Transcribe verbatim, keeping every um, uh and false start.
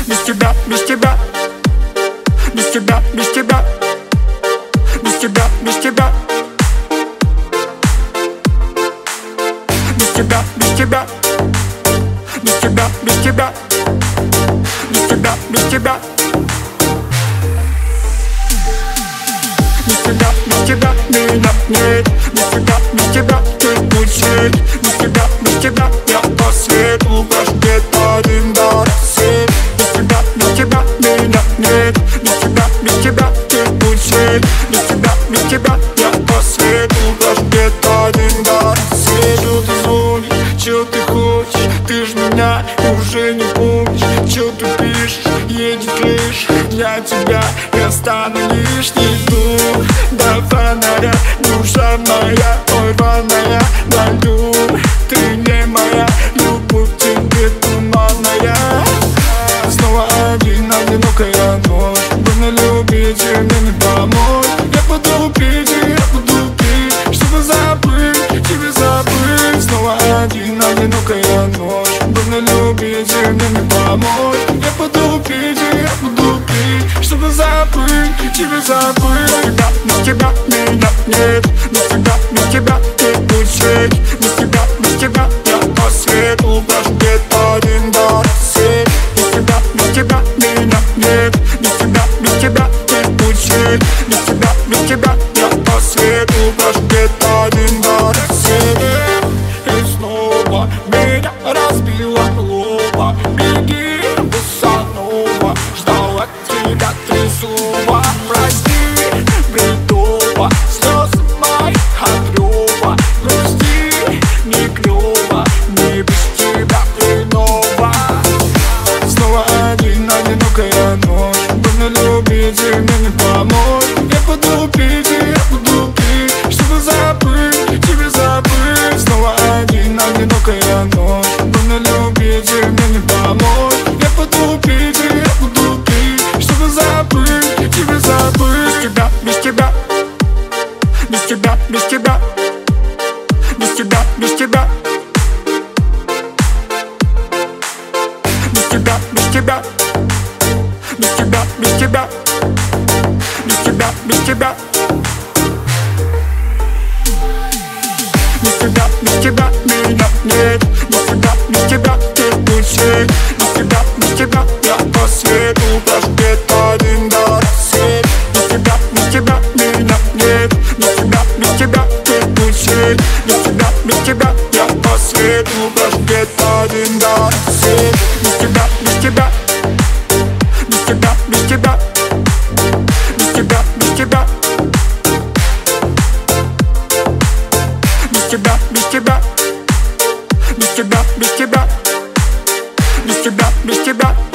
без тебя, без тебя, без тебя, без тебя, без тебя, без тебя, без тебя, без тебя, без тебя, без тебя, без тебя, без тебя, без тебя, без тебя меня нет, без тебя, без тебя ты учить, без тебя, без тебя я по свету хожу где-то один до рассвет. Без тебя, без тебя меня нет, без тебя, без тебя ты учить, без тебя, без тебя я по свету хожу где-то один до рассвет. Чё ты звонишь, чё ты хочешь, ты ж меня уже не помнишь. Чё ты пишешь, едет лишь для тебя, я стану лишний дух. До фонаря, душа моя, ой, рваная на льду. Ты не моя, любовь тебе туманная. Снова один, одинокая ночь. Больно любить, и мне не помочь. Я буду пить, и я буду пить, чтобы забыть, тебе забыть. Снова один, одинокая ночь. Больно любить, и мне не помочь. Я буду пить, и я буду пить, чтобы забыть, тебе забыть. Без тебя, без тебя меня нет, без тебя, без тебя ты учить, без тебя, без тебя я по свету хожу где-то один до рассвет. Без тебя, без тебя меня нет, без тебя, без тебя ты учить, без тебя, без тебя я по свету хожу где-то один до рассвет. И снова меня разбила глупо, беги, босанова, ждал от тебя три слова. Прости, бредово, слезы мои от рёва. Грусти, не клёво, не без тебя хреново. Снова один, одинокая ночь. Больно любить, и мне не помочь. Я буду пить, и я буду пить, чтобы забыть, тебе забыть. Снова один, одинокая ночь. Больно любить, и мне не помочь. Я буду пить, и я буду пить, чтобы забыть, тебе забыть. Без тебя, без тебя, без тебя, без тебя, без тебя, без тебя, без тебя, без тебя, без тебя, без тебя, без тебя, без тебя, без тебя меня нет, без тебя, без тебя ты учить, без тебя, без тебя я по свету хожу где-то один до рассвет. Без тебя, без тебя меня нет, без тебя, без тебя ты учить, без тебя, без тебя я по свету хожу где-то один до рассвет. Без тебя, без тебя, без тебя, без тебя, без тебя, без тебя, без тебя, без тебя, без тебя, без тебя, без тебя, без тебя.